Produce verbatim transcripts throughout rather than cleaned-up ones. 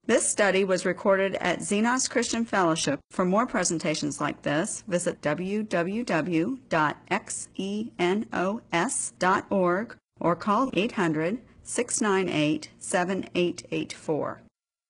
This study was recorded at Xenos Christian Fellowship. For more presentations like this, visit w w w dot xenos dot org or call eight hundred, six nine eight, seven eight eight four.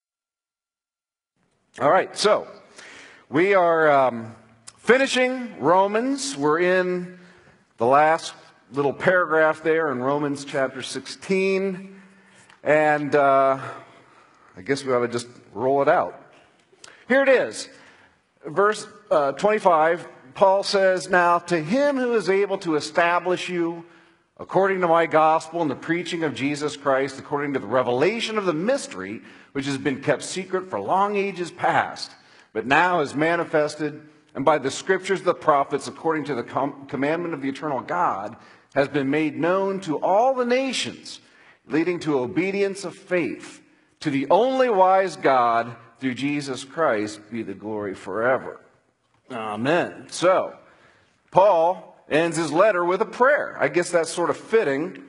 All right, so we are um, finishing Romans. We're in the last little paragraph there in Romans chapter sixteen, and uh, I guess we ought to just roll it out. Here it is, verse uh, twenty-five. Paul says, "Now to him who is able to establish you according to my gospel and the preaching of Jesus Christ, according to the revelation of the mystery, which has been kept secret for long ages past, but now is manifested, and by the scriptures of the prophets, according to the com- commandment of the eternal God, has been made known to all the nations, leading to obedience of faith. To the only wise God, through Jesus Christ, be the glory forever." Amen. So, Paul ends his letter with a prayer. I guess that's sort of fitting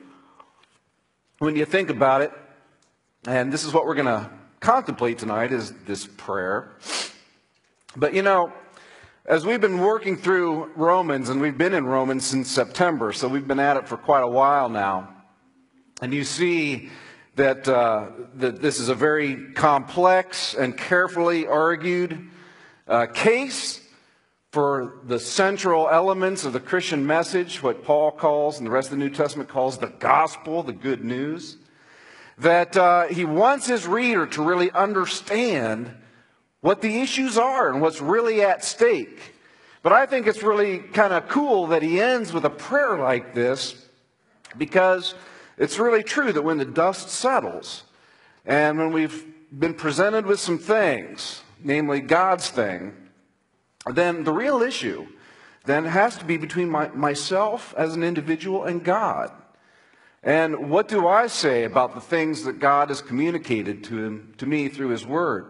when you think about it. And this is what we're going to contemplate tonight, is this prayer. But you know, as we've been working through Romans, and we've been in Romans since September, so we've been at it for quite a while now, and you see that, uh, that this is a very complex and carefully argued uh, case for the central elements of the Christian message, what Paul calls, and the rest of the New Testament calls, the gospel, the good news, that uh, he wants his reader to really understand what the issues are and what's really at stake. But I think it's really kind of cool that he ends with a prayer like this, because it's really true that when the dust settles, and when we've been presented with some things, namely God's thing, then the real issue then has to be between my, myself as an individual and God. And what do I say about the things that God has communicated to him, to me through his word?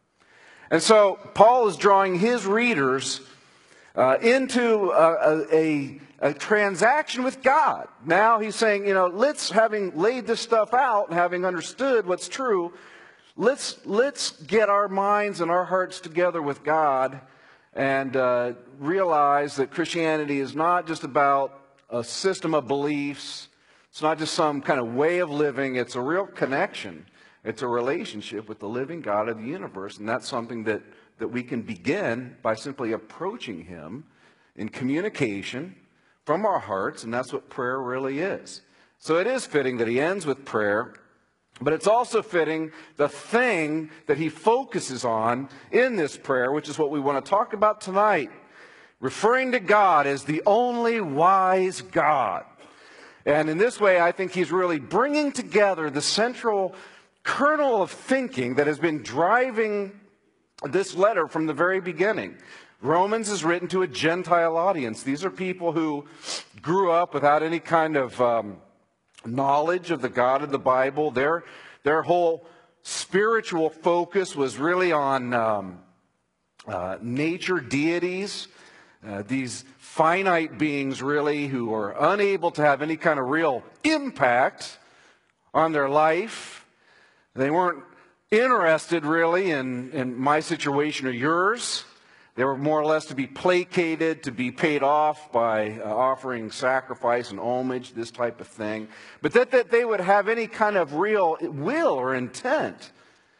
And so Paul is drawing his readers uh, into a, a, a transaction with God. Now he's saying, you know, let's, having laid this stuff out, having understood what's true, let's, let's get our minds and our hearts together with God and uh, realize that Christianity is not just about a system of beliefs. It's not just some kind of way of living. It's a real connection. It's a relationship with the living God of the universe. And that's something that, that we can begin by simply approaching him in communication from our hearts. And that's what prayer really is. So it is fitting that he ends with prayer. But it's also fitting the thing that he focuses on in this prayer, which is what we want to talk about tonight, referring to God as the only wise God. And in this way, I think he's really bringing together the central kernel of thinking that has been driving this letter from the very beginning. Romans is written to a Gentile audience. These are people who grew up without any kind of Um, knowledge of the God of the Bible. Their, their whole spiritual focus was really on um, uh, nature deities, uh, these finite beings really who are unable to have any kind of real impact on their life. They weren't interested really in, in my situation or yours. They were more or less to be placated, to be paid off by uh, offering sacrifice and homage, this type of thing. But that, that they would have any kind of real will or intent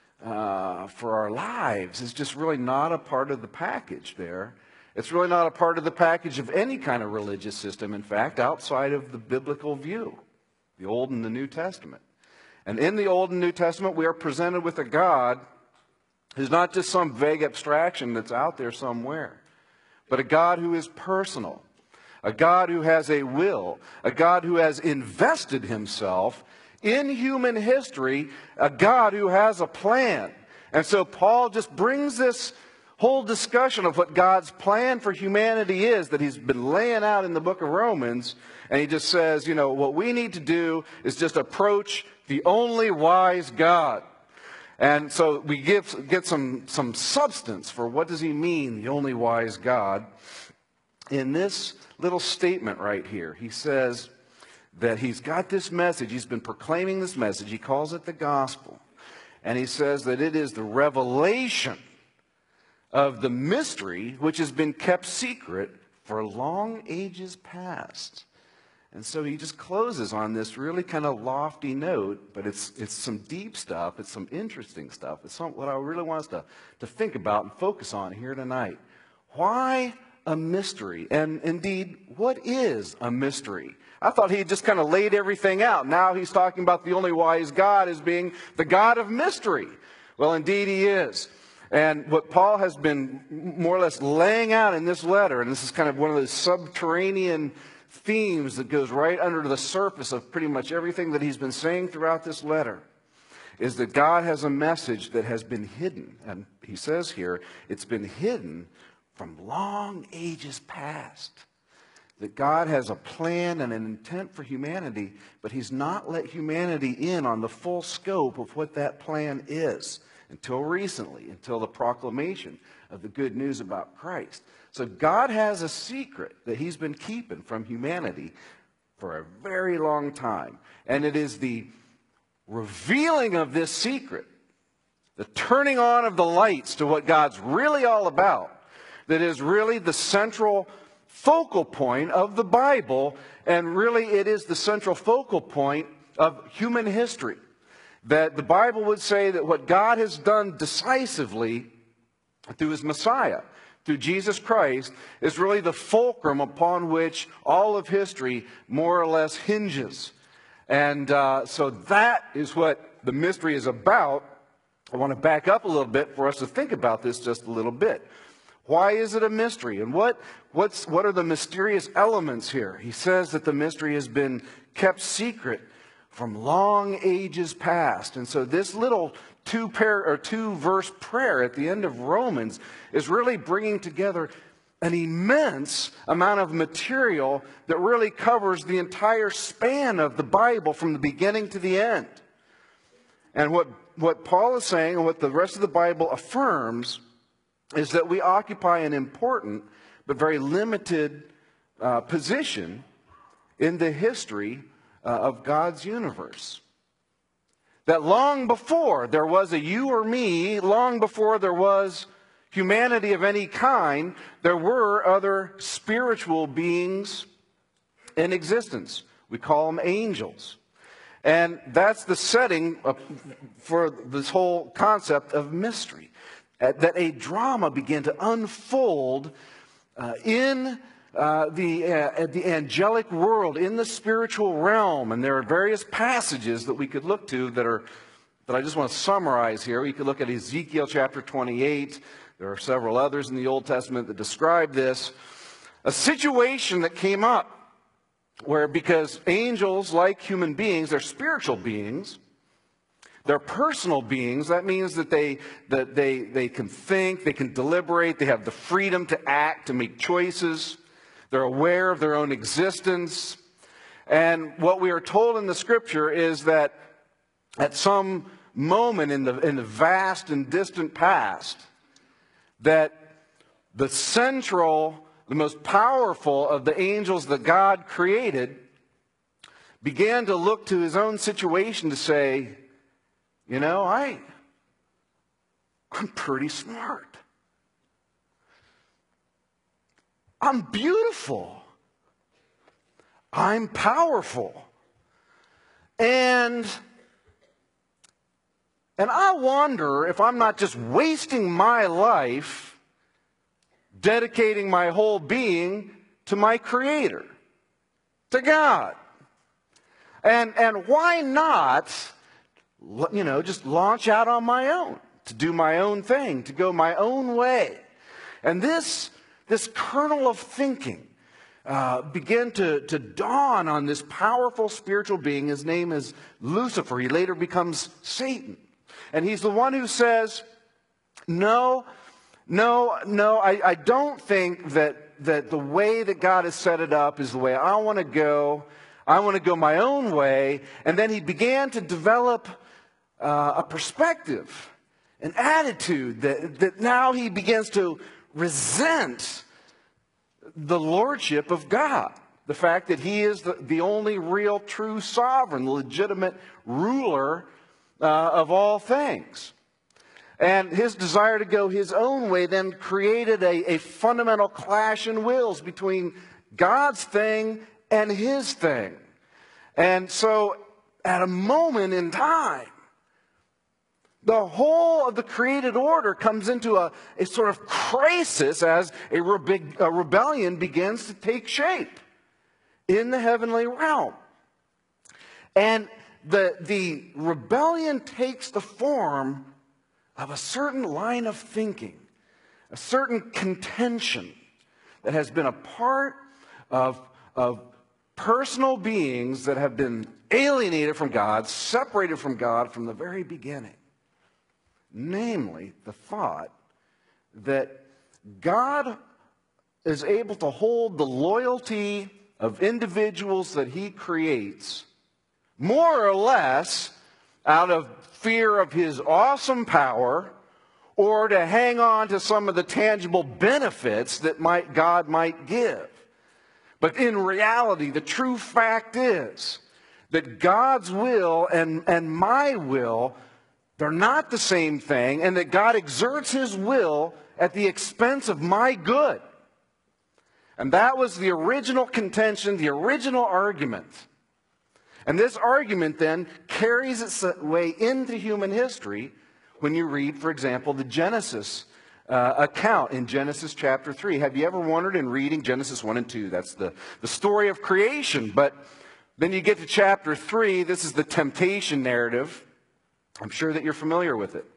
uh, for our lives is just really not a part of the package there. It's really not a part of the package of any kind of religious system, in fact, outside of the biblical view, the Old and the New Testament. And in the Old and New Testament, we are presented with a God who's not just some vague abstraction that's out there somewhere, but a God who is personal, a God who has a will, a God who has invested himself in human history, a God who has a plan. And so Paul just brings this whole discussion of what God's plan for humanity is that he's been laying out in the book of Romans, and he just says, you know, what we need to do is just approach the only wise God. And so we give, get some, some substance for what does he mean, the only wise God, in this little statement right here. He says that he's got this message. He's been proclaiming this message. He calls it the gospel. And he says that it is the revelation of the mystery which has been kept secret for long ages past. And so he just closes on this really kind of lofty note, but it's it's some deep stuff, it's some interesting stuff. It's some, what I really want us to, to think about and focus on here tonight. Why a mystery? And indeed, what is a mystery? I thought he had just kind of laid everything out. Now he's talking about the only wise God as being the God of mystery. Well, indeed he is. And what Paul has been more or less laying out in this letter, and this is kind of one of those subterranean themes that goes right under the surface of pretty much everything that he's been saying throughout this letter, is that God has a message that has been hidden. And he says here, it's been hidden from long ages past. That God has a plan and an intent for humanity, but he's not let humanity in on the full scope of what that plan is until recently, until the proclamation of the good news about Christ. So God has a secret that he's been keeping from humanity for a very long time. And it is the revealing of this secret, the turning on of the lights to what God's really all about, that is really the central focal point of the Bible, and really it is the central focal point of human history. That the Bible would say that what God has done decisively through his Messiah, through Jesus Christ, is really the fulcrum upon which all of history more or less hinges. And uh, so that is what the mystery is about. I want to back up a little bit for us to think about this just a little bit. Why is it a mystery? And what, what's, what are the mysterious elements here? He says that the mystery has been kept secret from long ages past. And so this little two pair or two verse prayer at the end of Romans is really bringing together an immense amount of material that really covers the entire span of the Bible from the beginning to the end. And what, what Paul is saying, and what the rest of the Bible affirms, is that we occupy an important but very limited uh, position in the history uh, of God's universe. That long before there was a you or me, long before there was humanity of any kind, there were other spiritual beings in existence. We call them angels. And that's the setting for this whole concept of mystery. That a drama began to unfold uh, in uh, the, uh, the angelic world, in the spiritual realm. And there are various passages that we could look to that are that I just want to summarize here. We could look at Ezekiel chapter twenty-eight. There are several others in the Old Testament that describe this. A situation that came up where, because angels, like human beings, they're spiritual beings, they're personal beings. That means that they that they they can think, they can deliberate, they have the freedom to act, to make choices. They're aware of their own existence. And what we are told in the Scripture is that at some moment in the in the vast and distant past, that the central, the most powerful of the angels that God created began to look to his own situation to say, you know, I, I'm pretty smart. I'm beautiful. I'm powerful. And, and I wonder if I'm not just wasting my life dedicating my whole being to my Creator, to God. And, and why not, you know, just launch out on my own, to do my own thing, to go my own way. And this, this kernel of thinking uh, began to, to dawn on this powerful spiritual being. His name is Lucifer. He later becomes Satan. And he's the one who says, no, no, no, I, I don't think that, that the way that God has set it up is the way I want to go. I want to go my own way. And then he began to develop uh, a perspective, an attitude that, that now he begins to resent the lordship of God. The fact that he is the, the only real true sovereign, legitimate ruler uh, of all things. And his desire to go his own way then created a, a fundamental clash in wills between God's thing and his thing. And so at a moment in time, the whole of the created order comes into a, a sort of crisis as a, rebe- a rebellion begins to take shape in the heavenly realm. And the, the rebellion takes the form of a certain line of thinking, a certain contention that has been a part of, of personal beings that have been alienated from God, separated from God from the very beginning. Namely, the thought that God is able to hold the loyalty of individuals that he creates more or less out of fear of his awesome power, or to hang on to some of the tangible benefits that might, God might give. But in reality, the true fact is that God's will and, and my will, they're not the same thing, and that God exerts his will at the expense of my good. And that was the original contention, the original argument. And this argument then carries its way into human history when you read, for example, the Genesis uh, account in Genesis chapter three. Have you ever wondered in reading Genesis one and two? That's the, the story of creation. But then you get to chapter three. This is the temptation narrative. I'm sure that you're familiar with it.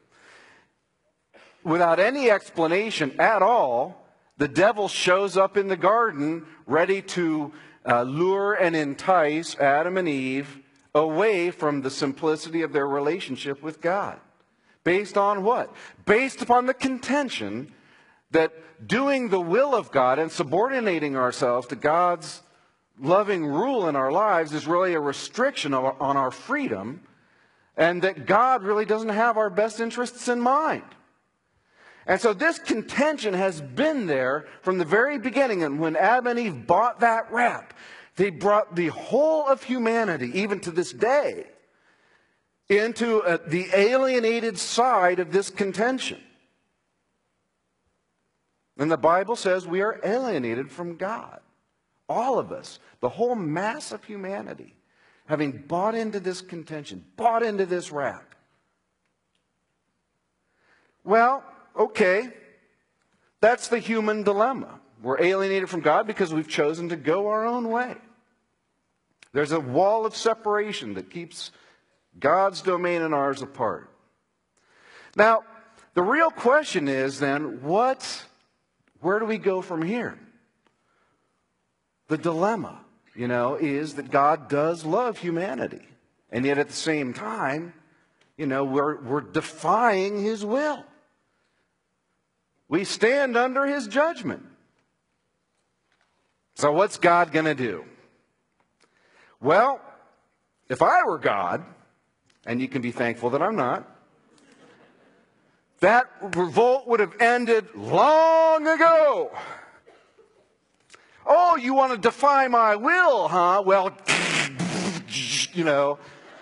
Without any explanation at all, the devil shows up in the garden ready to Uh, lure and entice Adam and Eve away from the simplicity of their relationship with God. Based on what? Based upon the contention that doing the will of God and subordinating ourselves to God's loving rule in our lives is really a restriction of, on our freedom, and that God really doesn't have our best interests in mind. And so this contention has been there from the very beginning. And when Adam and Eve bought that rap, they brought the whole of humanity, even to this day, into uh, the alienated side of this contention. And the Bible says we are alienated from God. All of us, the whole mass of humanity, having bought into this contention, bought into this rap. Well, okay, that's the human dilemma. We're alienated from God because we've chosen to go our own way. There's a wall of separation that keeps God's domain and ours apart. Now, the real question is then, what, where do we go from here? The dilemma, you know, is that God does love humanity. And yet at the same time, you know, we're, we're defying his will. We stand under his judgment. So what's God going to do? Well, if I were God, and you can be thankful that I'm not, that revolt would have ended long ago. Oh, you want to defy my will, huh? Well, you know.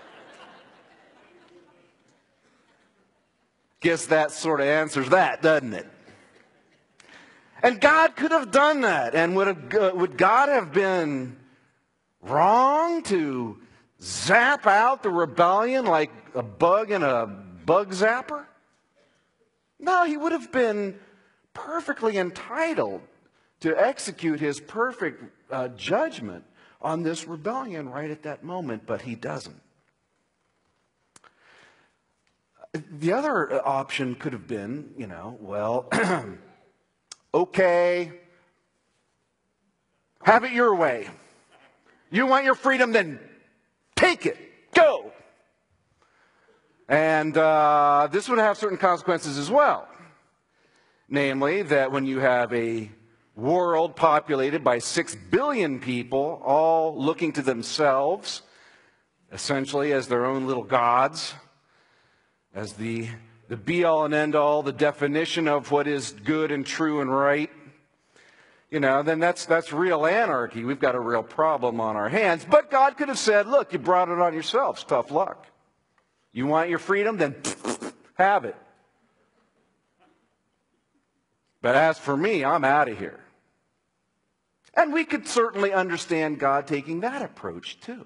Guess that sort of answers that, doesn't it? And God could have done that. And would, have, would God have been wrong to zap out the rebellion like a bug in a bug zapper? No, he would have been perfectly entitled to execute his perfect uh, judgment on this rebellion right at that moment, but he doesn't. The other option could have been, you know, well, okay, have it your way. You want your freedom, then take it. Go. And uh, this would have certain consequences as well. Namely, that when you have a world populated by six billion people, all looking to themselves, essentially as their own little gods, as the, the be-all and end-all, the definition of what is good and true and right, you know, then that's, that's real anarchy. We've got a real problem on our hands. But God could have said, look, you brought it on yourselves. Tough luck. You want your freedom? Then have it. But as for me, I'm out of here. And we could certainly understand God taking that approach too.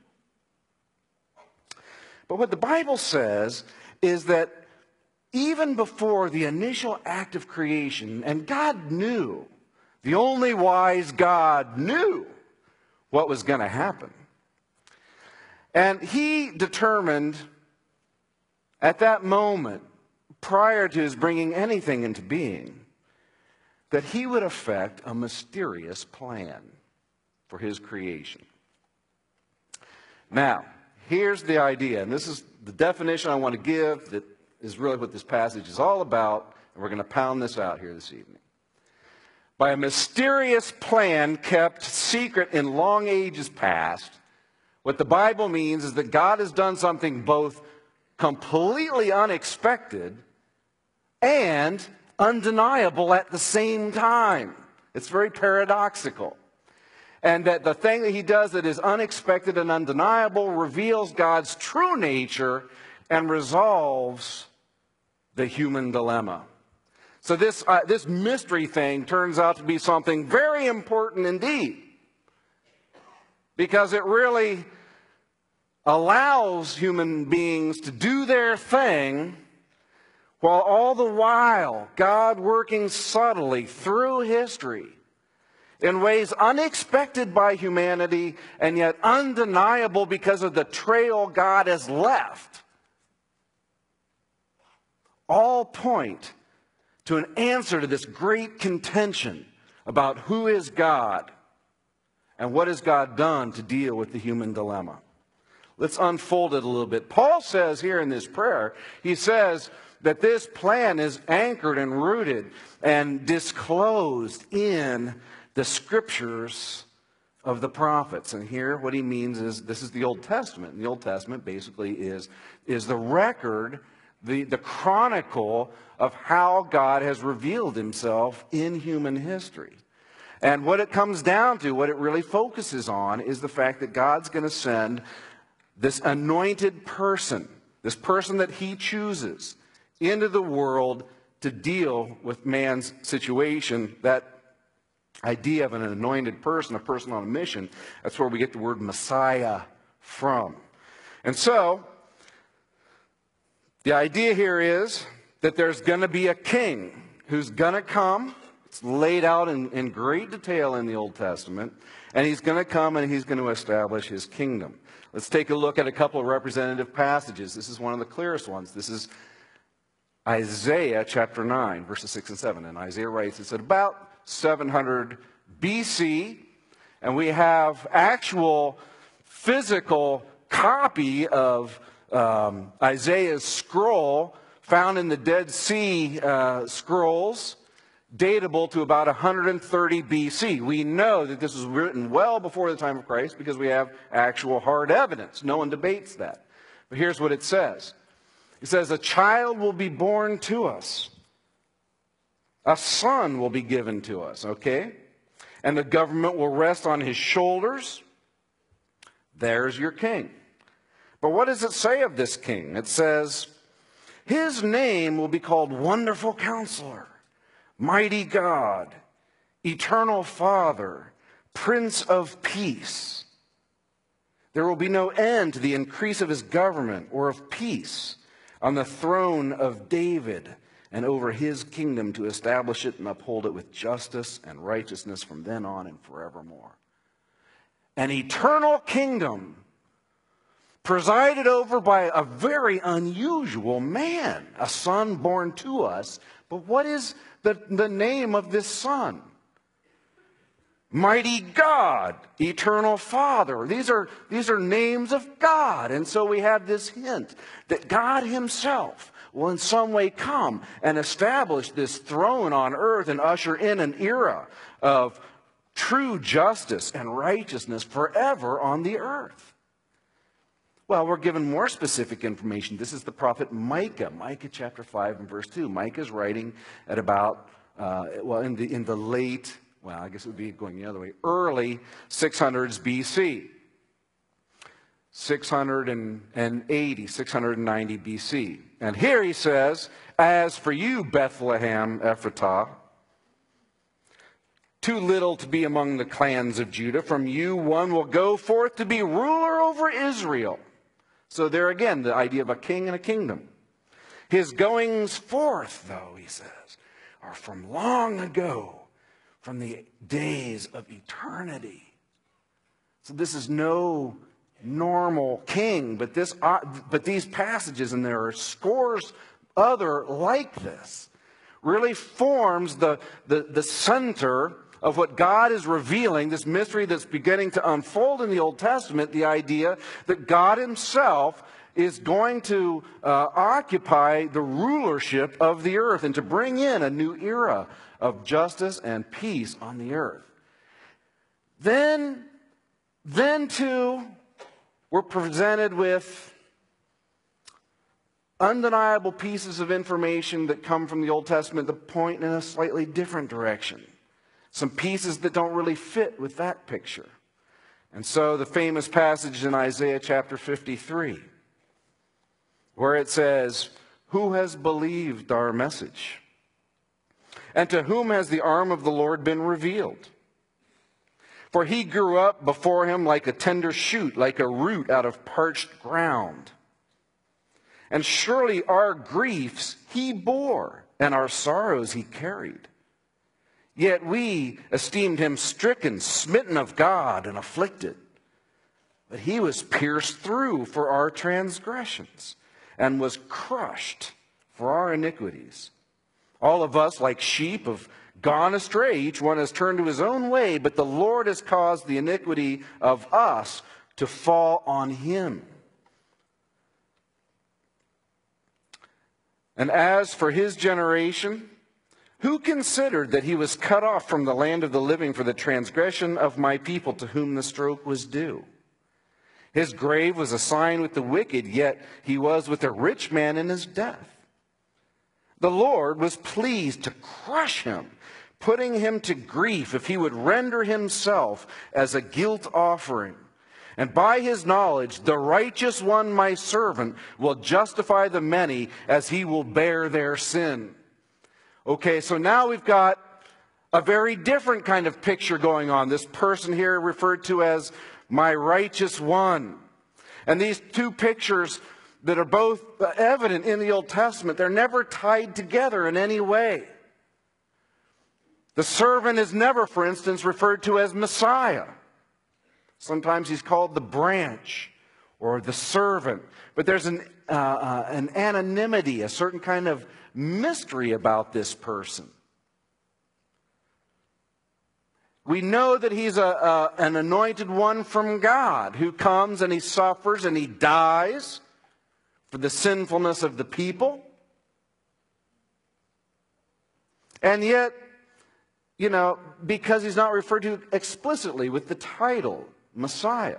But what the Bible says is that even before the initial act of creation, and God knew, the only wise God knew what was going to happen. And he determined at that moment, prior to his bringing anything into being, that he would effect a mysterious plan for his creation. Now, here's the idea, and this is the definition I want to give that is really what this passage is all about, and we're going to pound this out here this evening. By a mysterious plan kept secret in long ages past, what the Bible means is that God has done something both completely unexpected and undeniable at the same time. It's very paradoxical. And that the thing that he does that is unexpected and undeniable reveals God's true nature and resolves the human dilemma. So this, uh, this mystery thing turns out to be something very important indeed, because it really allows human beings to do their thing, while all the while God working subtly through history in ways unexpected by humanity and yet undeniable because of the trail God has left, all point to an answer to this great contention about who is God and what has God done to deal with the human dilemma. Let's unfold it a little bit. Paul says here in this prayer, he says that this plan is anchored and rooted and disclosed in the scriptures of the prophets. And here what he means is, this is the Old Testament. And the Old Testament basically is, is the record, the, the chronicle of how God has revealed himself in human history. And what it comes down to, what it really focuses on, is the fact that God's going to send this anointed person, this person that he chooses, into the world to deal with man's situation. That idea of an anointed person, a person on a mission, that's where we get the word Messiah from. And so, the idea here is that there's going to be a king who's going to come. It's laid out in, in great detail in the Old Testament. And he's going to come and he's going to establish his kingdom. Let's take a look at a couple of representative passages. This is one of the clearest ones. This is Isaiah chapter nine, verses six and seven. And Isaiah writes, it's at about seven hundred B C, and we have actual physical copy of um, Isaiah's scroll found in the Dead Sea uh, Scrolls, datable to about one hundred thirty B C. We know that this was written well before the time of Christ because we have actual hard evidence. No one debates that. But here's what it says. It says, a child will be born to us. A son will be given to us, okay? And the government will rest on his shoulders. There's your king. But what does it say of this king? It says, his name will be called Wonderful Counselor, Mighty God, Eternal Father, Prince of Peace. There will be no end to the increase of his government or of peace on the throne of David and over his kingdom, to establish it and uphold it with justice and righteousness from then on and forevermore. An eternal kingdom presided over by a very unusual man, a son born to us. But what is the, the name of this son? Mighty God, Eternal Father. These are, these are names of God. And so we have this hint that God himself will in some way come and establish this throne on earth and usher in an era of true justice and righteousness forever on the earth. Well, we're given more specific information. This is the prophet Micah, Micah chapter five and verse two. Micah is writing at about, uh, well, in the, in the late, well, I guess it would be going the other way, early six hundreds B C. six hundred eighty, six hundred ninety B C. And here he says, as for you, Bethlehem Ephratah, too little to be among the clans of Judah, from you one will go forth to be ruler over Israel. So there again, the idea of a king and a kingdom. His goings forth, though, he says, are from long ago, from the days of eternity. So this is no normal king, but this, uh, but these passages, and there are scores other like this, really forms the, the, the center of what God is revealing, this mystery that's beginning to unfold in the Old Testament, the idea that God himself is going to uh, occupy the rulership of the earth and to bring in a new era of justice and peace on the earth. Then, then too, we're presented with undeniable pieces of information that come from the Old Testament that point in a slightly different direction. Some pieces that don't really fit with that picture. And so the famous passage in Isaiah chapter fifty-three, where it says, who has believed our message? And to whom has the arm of the Lord been revealed? For he grew up before him like a tender shoot, like a root out of parched ground. And surely our griefs he bore, and our sorrows he carried. Yet we esteemed him stricken, smitten of God, and afflicted. But he was pierced through for our transgressions, and was crushed for our iniquities. All of us, like sheep, have gone astray. Each one has turned to his own way, but the Lord has caused the iniquity of us to fall on him. And as for his generation, who considered that he was cut off from the land of the living for the transgression of my people to whom the stroke was due? His grave was assigned with the wicked, yet he was with a rich man in his death. The Lord was pleased to crush him, putting him to grief if he would render himself as a guilt offering. And by his knowledge, the righteous one, my servant, will justify the many as he will bear their sin. Okay, so now we've got a very different kind of picture going on. This person here referred to as my righteous one. And these two pictures that are both evident in the Old Testament, they're never tied together in any way. The servant is never, for instance, referred to as Messiah. Sometimes he's called the branch or the servant. But there's an, uh, uh, an anonymity, a certain kind of mystery about this person. We know that he's a, a, an anointed one from God who comes and he suffers and he dies for the sinfulness of the people. And yet, you know, because he's not referred to explicitly with the title Messiah,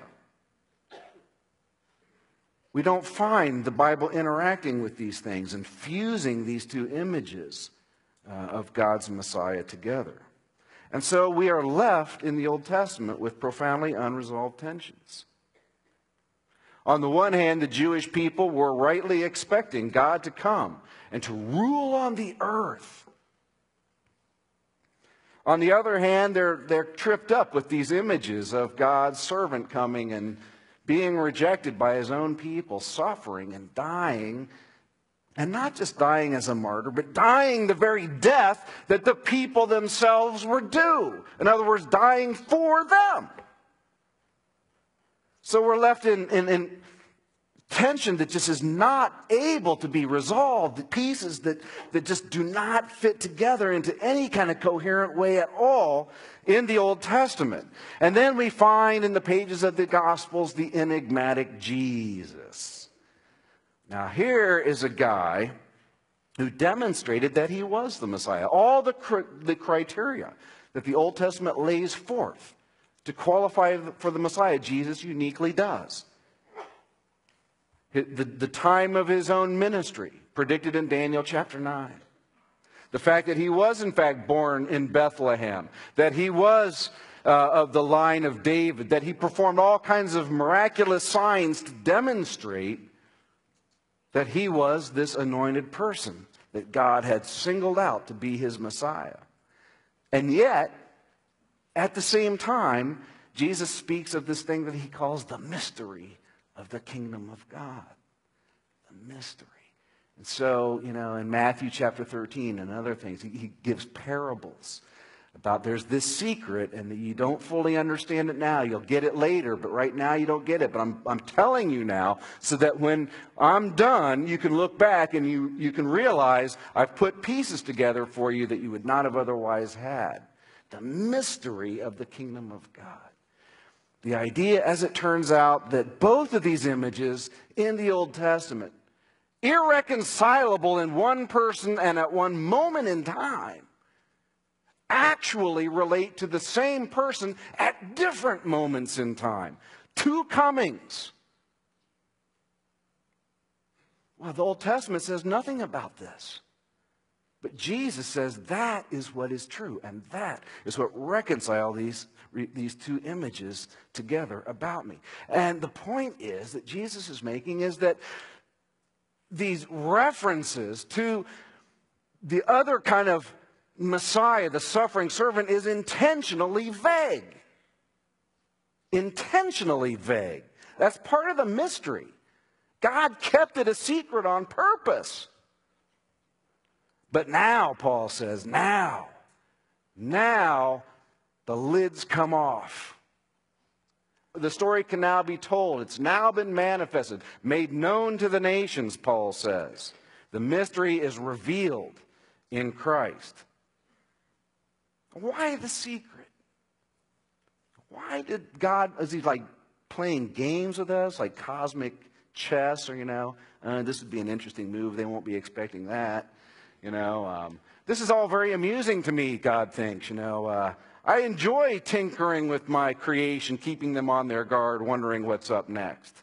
we don't find the Bible interacting with these things and fusing these two images uh, of God's Messiah together. And so we are left in the Old Testament with profoundly unresolved tensions. On the one hand, the Jewish people were rightly expecting God to come and to rule on the earth. On the other hand, they're, they're tripped up with these images of God's servant coming and being rejected by his own people, suffering and dying, and not just dying as a martyr, but dying the very death that the people themselves were due. In other words, dying for them. So we're left in, in, in tension that just is not able to be resolved, pieces that, that just do not fit together into any kind of coherent way at all in the Old Testament. And then we find in the pages of the Gospels the enigmatic Jesus. Now here is a guy who demonstrated that he was the Messiah. All the, the criteria that the Old Testament lays forth to qualify for the Messiah, Jesus uniquely does. The, the time of his own ministry, predicted in Daniel chapter nine. The fact that he was in fact born in Bethlehem, that he was uh, of the line of David, that he performed all kinds of miraculous signs to demonstrate that he was this anointed person that God had singled out to be his Messiah. And yet, at the same time, Jesus speaks of this thing that he calls the mystery of the kingdom of God. The mystery. And so, you know, in Matthew chapter thirteen and other things, he, he gives parables about there's this secret and that you don't fully understand it now. You'll get it later, but right now you don't get it. But I'm, I'm telling you now so that when I'm done, you can look back and you, you can realize I've put pieces together for you that you would not have otherwise had. The mystery of the kingdom of God. The idea, as it turns out, that both of these images in the Old Testament, irreconcilable in one person and at one moment in time, actually relate to the same person at different moments in time. Two comings. Well, the Old Testament says nothing about this. But Jesus says that is what is true, and that is what reconciles these, these two images together about me. And the point is that Jesus is making is that these references to the other kind of Messiah, the suffering servant, is intentionally vague. Intentionally vague. That's part of the mystery. God kept it a secret on purpose. But now, Paul says, now, now the lids come off. The story can now be told. It's now been manifested, made known to the nations, Paul says. The mystery is revealed in Christ. Why the secret? Why did God, is he like playing games with us, like cosmic chess, or, you know, uh, this would be an interesting move. They won't be expecting that. You know, um, this is all very amusing to me, God thinks, you know. Uh, I enjoy tinkering with my creation, keeping them on their guard, wondering what's up next.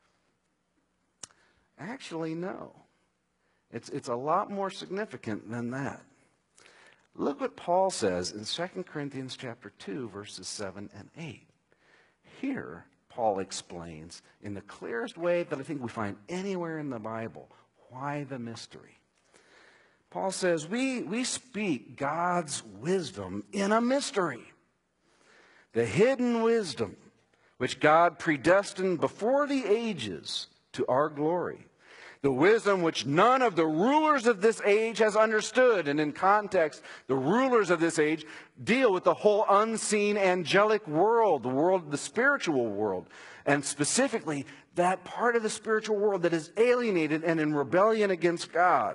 Actually, no. It's, it's a lot more significant than that. Look what Paul says in Second Corinthians chapter two, verses seven and eight. Here, Paul explains in the clearest way that I think we find anywhere in the Bible why the mystery. Paul says, we, we speak God's wisdom in a mystery. The hidden wisdom which God predestined before the ages to our glory. The wisdom which none of the rulers of this age has understood. And in context, the rulers of this age deal with the whole unseen angelic world, the world, the spiritual world. And specifically, that part of the spiritual world that is alienated and in rebellion against God.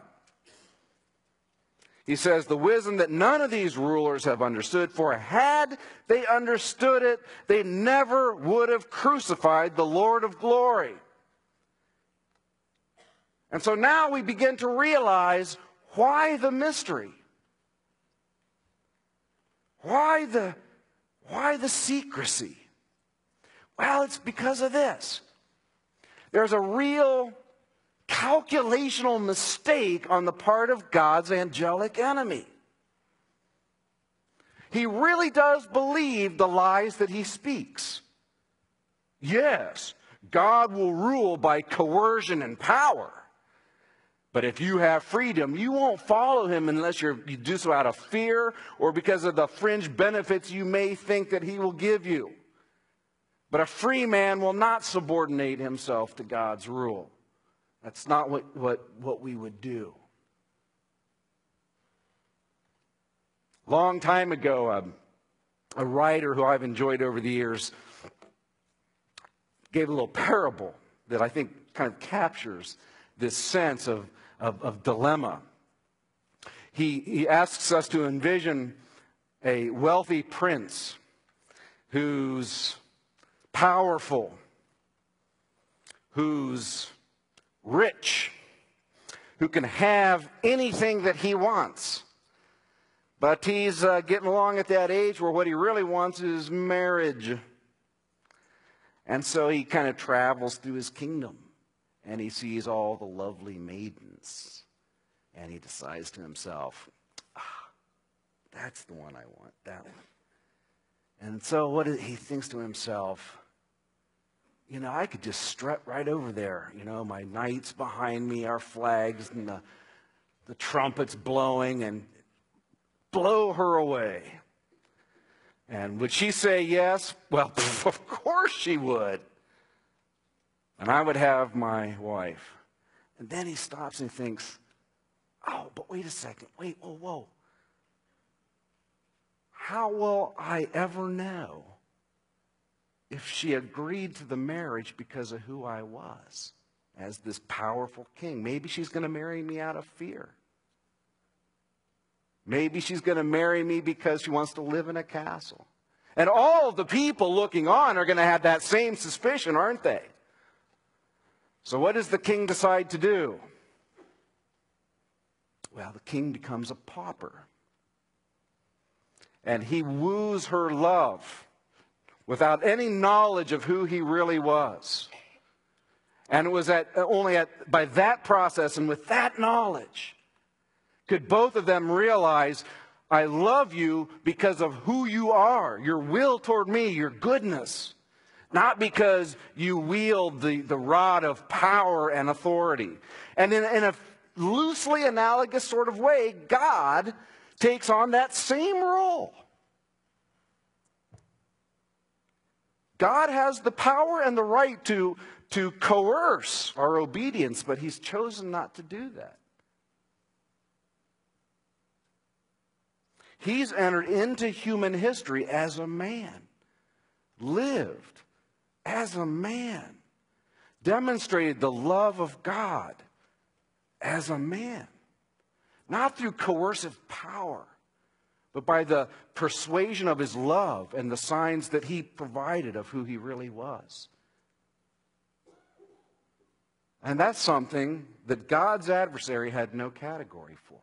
He says, the wisdom that none of these rulers have understood, for had they understood it, they never would have crucified the Lord of glory. And so now we begin to realize why the mystery? Why the, why the secrecy? Well, it's because of this. There's a real calculational mistake on the part of God's angelic enemy. He really does believe the lies that he speaks. Yes, God will rule by coercion and power. But if you have freedom, you won't follow him unless you're, you do so out of fear or because of the fringe benefits you may think that he will give you. But a free man will not subordinate himself to God's rule. That's not what, what, what we would do. Long time ago, um, a writer who I've enjoyed over the years gave a little parable that I think kind of captures this sense of, of, of dilemma. He, he asks us to envision a wealthy prince who's powerful, who's rich, who can have anything that he wants. But he's uh, getting along at that age where what he really wants is marriage. And so he kind of travels through his kingdom. And he sees all the lovely maidens. And he decides to himself, ah, that's the one I want, that one. And so what is, he thinks to himself, you know, I could just strut right over there. You know, my knights behind me, our flags, and the, the trumpets blowing, and blow her away. And would she say yes? Well, pff, of course she would. And I would have my wife. And then he stops and thinks, oh, but wait a second. Wait, whoa, whoa. How will I ever know if she agreed to the marriage because of who I was as this powerful king? Maybe she's going to marry me out of fear. Maybe she's going to marry me because she wants to live in a castle. And all of the people looking on are going to have that same suspicion, aren't they? So what does the king decide to do? Well, the king becomes a pauper. And he woos her love without any knowledge of who he really was. And it was at, only at, by that process and with that knowledge could both of them realize, I love you because of who you are, your will toward me, your goodness. Not because you wield the, the rod of power and authority. And in, in a loosely analogous sort of way, God takes on that same role. God has the power and the right to, to coerce our obedience, but he's chosen not to do that. He's entered into human history as a man, lived as a man, demonstrated the love of God as a man, not through coercive power, but by the persuasion of his love and the signs that he provided of who he really was. And that's something that God's adversary had no category for.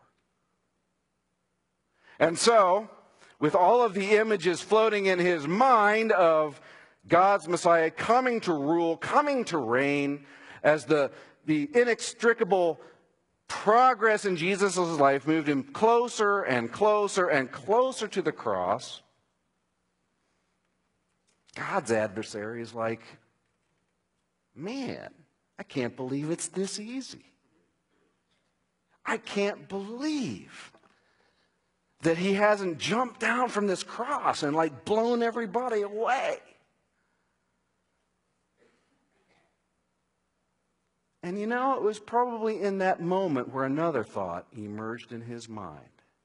And so, with all of the images floating in his mind of God's Messiah coming to rule, coming to reign, as the, the inextricable progress in Jesus' life moved him closer and closer and closer to the cross, God's adversary is like, man, I can't believe it's this easy. I can't believe that he hasn't jumped down from this cross and like blown everybody away. And you know, it was probably in that moment where another thought emerged in his mind.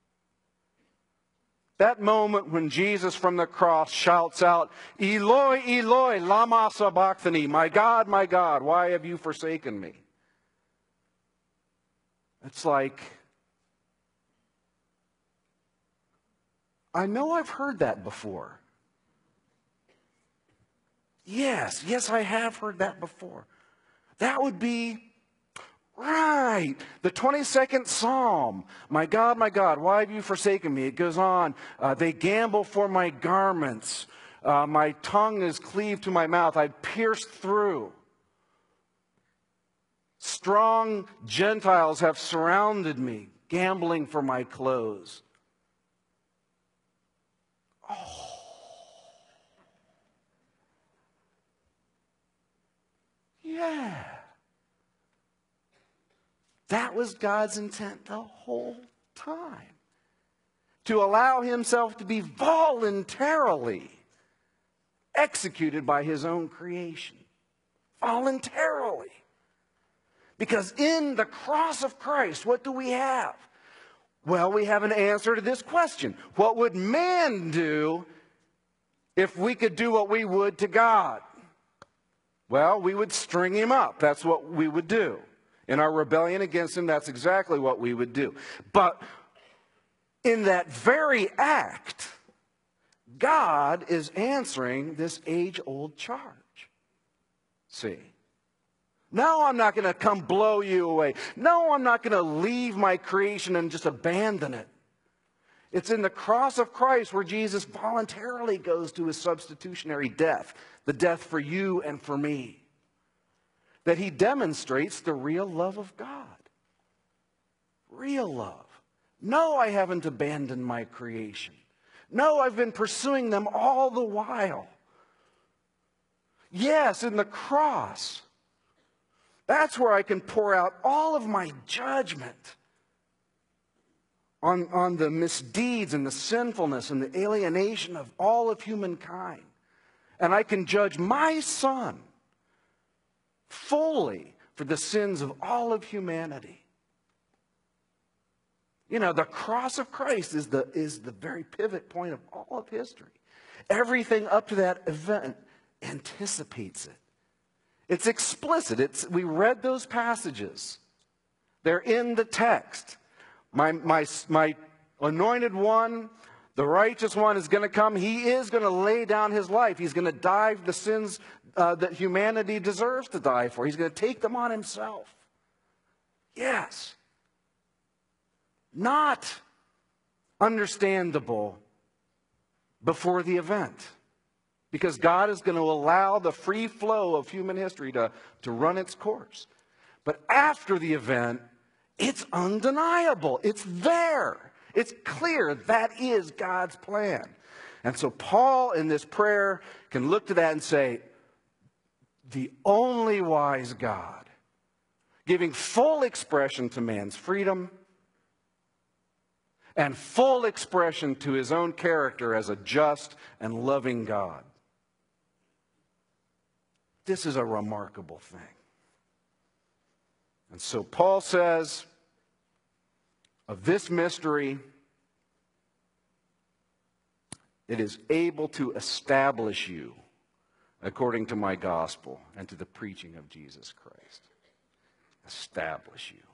That moment when Jesus from the cross shouts out, Eloi, Eloi, lama sabachthani, my God, my God, why have you forsaken me? It's like, I know I've heard that before. Yes, yes, I have heard that before. That would be right. The twenty-second Psalm. My God, my God, why have you forsaken me? It goes on. Uh, they gamble for my garments. Uh, my tongue is cleaved to my mouth. I pierced through. Strong Gentiles have surrounded me, gambling for my clothes. Oh. Yeah. That was God's intent the whole time. To allow himself to be voluntarily executed by his own creation. Voluntarily. Because in the cross of Christ, what do we have? Well, we have an answer to this question. What would man do if we could do what we would to God? Well, we would string him up. That's what we would do. In our rebellion against him, that's exactly what we would do. But in that very act, God is answering this age-old charge. See? No, I'm not going to come blow you away. No, I'm not going to leave my creation and just abandon it. It's in the cross of Christ where Jesus voluntarily goes to his substitutionary death, the death for you and for me, that he demonstrates the real love of God. Real love. No, I haven't abandoned my creation. No, I've been pursuing them all the while. Yes, in the cross. That's where I can pour out all of my judgment on, on the misdeeds and the sinfulness and the alienation of all of humankind. And I can judge my Son fully for the sins of all of humanity. You know, the cross of Christ is the, is the very pivot point of all of history. Everything up to that event anticipates it. It's explicit. It's, we read those passages. They're in the text. My, my, my anointed one, the righteous one, is going to come. He is going to lay down his life. He's going to die for the sins uh, that humanity deserves to die for. He's going to take them on himself. Yes. Not understandable before the event. Because God is going to allow the free flow of human history to, to run its course. But after the event, it's undeniable. It's there. It's clear that is God's plan. And so Paul in this prayer can look to that and say, the only wise God, giving full expression to man's freedom and full expression to his own character as a just and loving God. This is a remarkable thing. And so Paul says of this mystery, it is able to establish you according to my gospel and to the preaching of Jesus Christ. Establish you.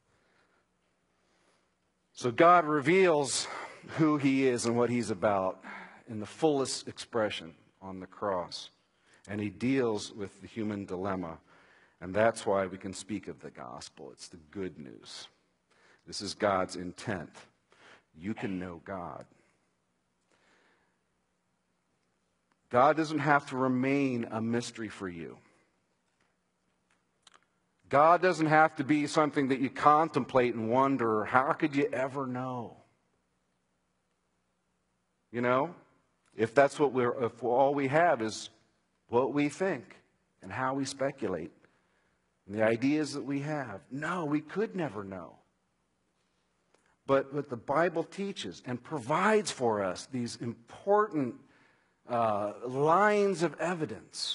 So God reveals who he is and what he's about in the fullest expression on the cross. And he deals with the human dilemma. And that's why we can speak of the gospel. It's the good news. This is God's intent. You can know God. God doesn't have to remain a mystery for you. God doesn't have to be something that you contemplate and wonder, how could you ever know? You know, if that's what we're, if all we have is what we think and how we speculate and the ideas that we have. No, we could never know. But what the Bible teaches and provides for us, these important uh, lines of evidence.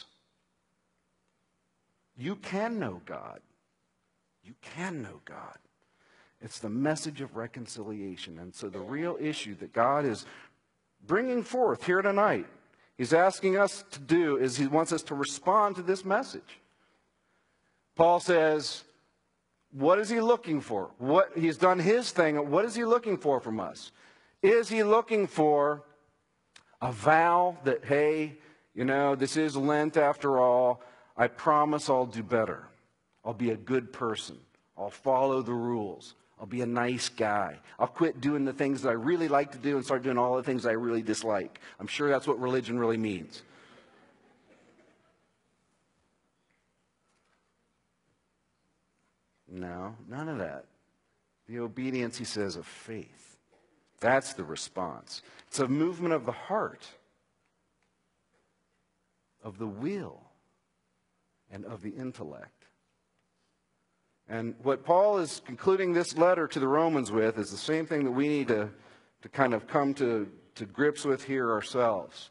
You can know God. You can know God. It's the message of reconciliation. And so the real issue that God is bringing forth here tonight, he's asking us to do, is he wants us to respond to this message. Paul says, what is he looking for? What, he's done his thing. What is he looking for from us? Is he looking for a vow that, hey, you know, this is Lent after all. I promise I'll do better. I'll be a good person. I'll follow the rules. I'll be a nice guy. I'll quit doing the things that I really like to do and start doing all the things I really dislike. I'm sure that's what religion really means. No, none of that. The obedience, he says, of faith. That's the response. It's a movement of the heart, of the will, and of the intellect. And what Paul is concluding this letter to the Romans with is the same thing that we need to, to kind of come to, to grips with here ourselves.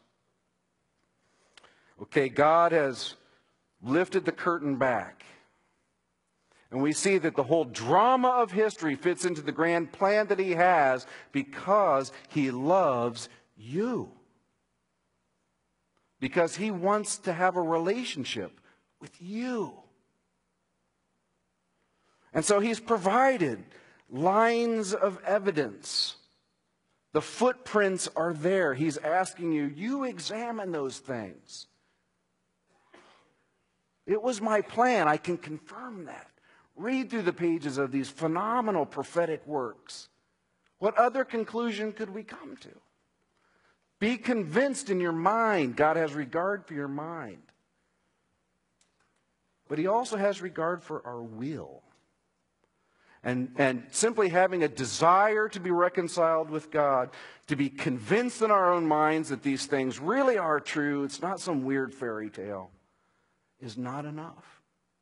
Okay, God has lifted the curtain back. And we see that the whole drama of history fits into the grand plan that he has because he loves you. Because he wants to have a relationship with you. And so he's provided lines of evidence. The footprints are there. He's asking you, you examine those things. It was my plan. I can confirm that. Read through the pages of these phenomenal prophetic works. What other conclusion could we come to? Be convinced in your mind. God has regard for your mind. But he also has regard for our will. And, and simply having a desire to be reconciled with God, to be convinced in our own minds that these things really are true, it's not some weird fairy tale, is not enough.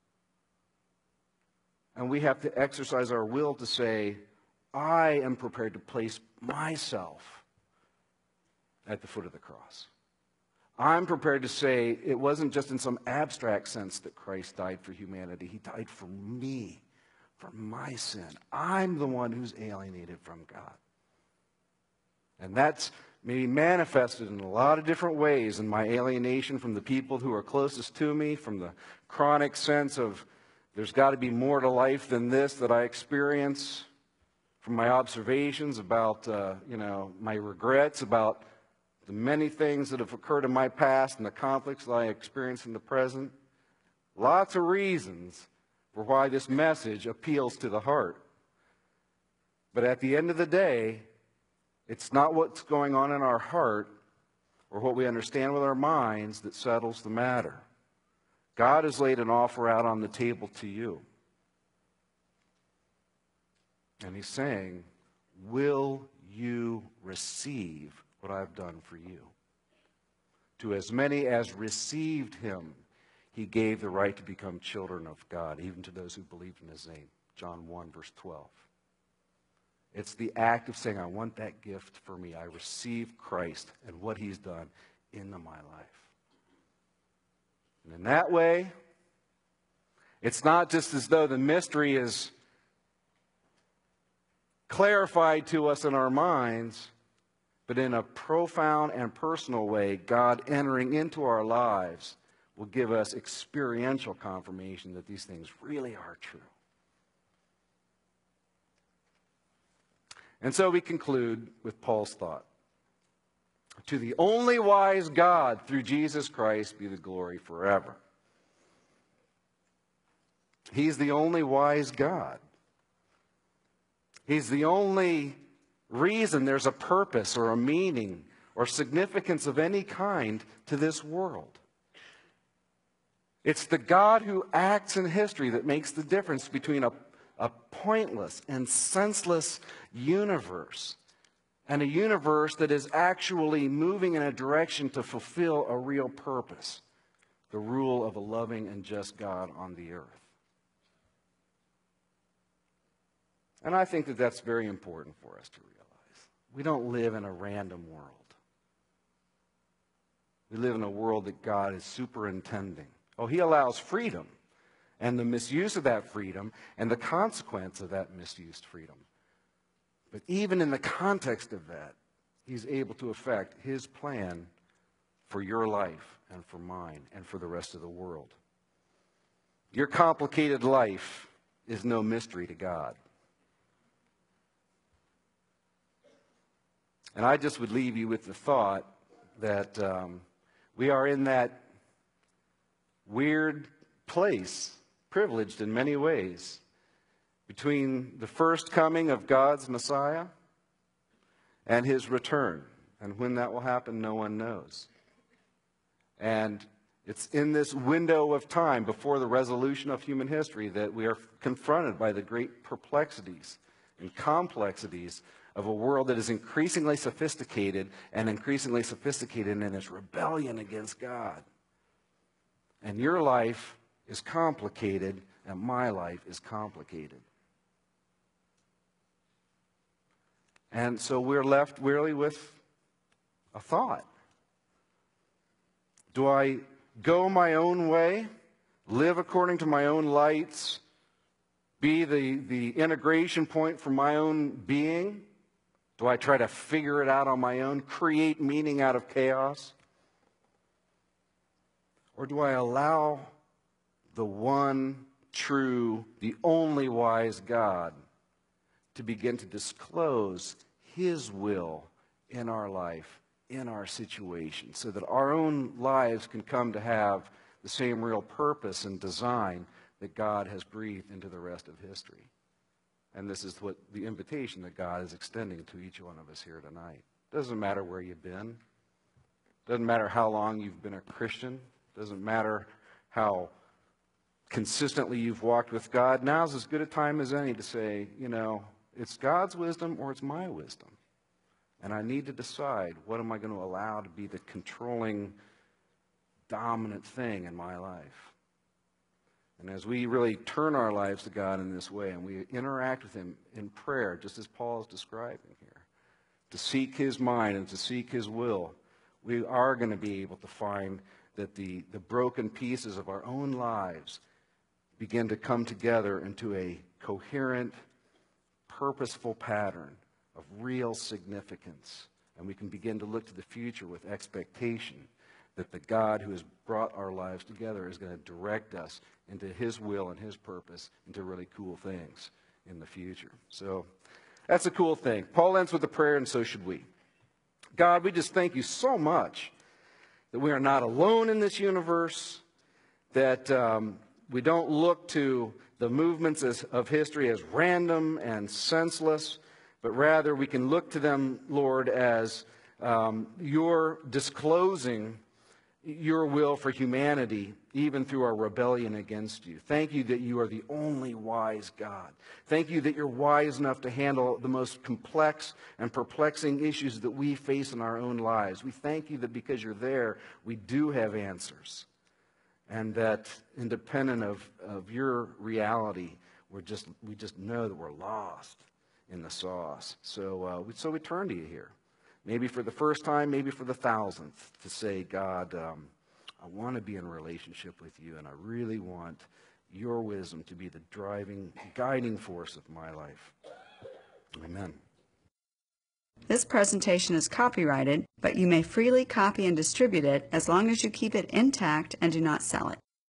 And we have to exercise our will to say, I am prepared to place myself at the foot of the cross. I'm prepared to say it wasn't just in some abstract sense that Christ died for humanity. He died for me, for my sin. I'm the one who's alienated from God. And that's maybe manifested in a lot of different ways in my alienation from the people who are closest to me, from the chronic sense of there's got to be more to life than this that I experience, from my observations about, uh, you know, my regrets about the many things that have occurred in my past and the conflicts that I experience in the present. Lots of reasons for why this message appeals to the heart. But at the end of the day, it's not what's going on in our heart or what we understand with our minds that settles the matter. God has laid an offer out on the table to you. And he's saying, will you receive what I've done for you? To as many as received him, he gave the right to become children of God, even to those who believed in his name. John one, verse twelve. It's the act of saying, I want that gift for me. I receive Christ and what he's done into my life. And in that way, it's not just as though the mystery is clarified to us in our minds, but in a profound and personal way, God entering into our lives will give us experiential confirmation that these things really are true. And so we conclude with Paul's thought. To the only wise God, through Jesus Christ, be the glory forever. He's the only wise God. He's the only reason there's a purpose or a meaning or significance of any kind to this world. It's the God who acts in history that makes the difference between a, a pointless and senseless universe and a universe that is actually moving in a direction to fulfill a real purpose, the rule of a loving and just God on the earth. And I think that that's very important for us to realize. We don't live in a random world. We live in a world that God is superintending. Oh, he allows freedom and the misuse of that freedom and the consequence of that misused freedom. But even in the context of that, he's able to affect his plan for your life and for mine and for the rest of the world. Your complicated life is no mystery to God. And I just would leave you with the thought that um, we are in that weird place, privileged in many ways, between the first coming of God's Messiah and his return. And when that will happen, no one knows. And it's in this window of time before the resolution of human history that we are confronted by the great perplexities and complexities of a world that is increasingly sophisticated and increasingly sophisticated in its rebellion against God. And your life is complicated, and my life is complicated. And so we're left really with a thought. Do I go my own way, live according to my own lights, be the, the integration point for my own being? Do I try to figure it out on my own, create meaning out of chaos? Or do I allow the one true, the only wise God to begin to disclose his will in our life, in our situation, so that our own lives can come to have the same real purpose and design that God has breathed into the rest of history? And this is what the invitation that God is extending to each one of us here tonight. Doesn't matter where you've been. Doesn't matter how long you've been a Christian. Doesn't matter how consistently you've walked with God, now's as good a time as any to say, you know, it's God's wisdom or it's my wisdom. And I need to decide, what am I going to allow to be the controlling, dominant thing in my life? And as we really turn our lives to God in this way and we interact with him in prayer, just as Paul is describing here, to seek his mind and to seek his will, we are going to be able to find that the, the broken pieces of our own lives begin to come together into a coherent, purposeful pattern of real significance. And we can begin to look to the future with expectation that the God who has brought our lives together is going to direct us into his will and his purpose, into really cool things in the future. So that's a cool thing. Paul ends with a prayer, and so should we. God, we just thank you so much that we are not alone in this universe, that um, we don't look to the movements as, of history as random and senseless, but rather we can look to them, Lord, as um, your disclosing your will for humanity, even through our rebellion against you. Thank you that you are the only wise God. Thank you that you're wise enough to handle the most complex and perplexing issues that we face in our own lives. We thank you that because you're there, we do have answers. And that independent of, of your reality, we're just, we just know that we're lost in the sauce. So, uh, we, so we turn to you here. Maybe for the first time, maybe for the thousandth, to say, God, um, I want to be in a relationship with you, and I really want your wisdom to be the driving, guiding force of my life. Amen. This presentation is copyrighted, but you may freely copy and distribute it as long as you keep it intact and do not sell it.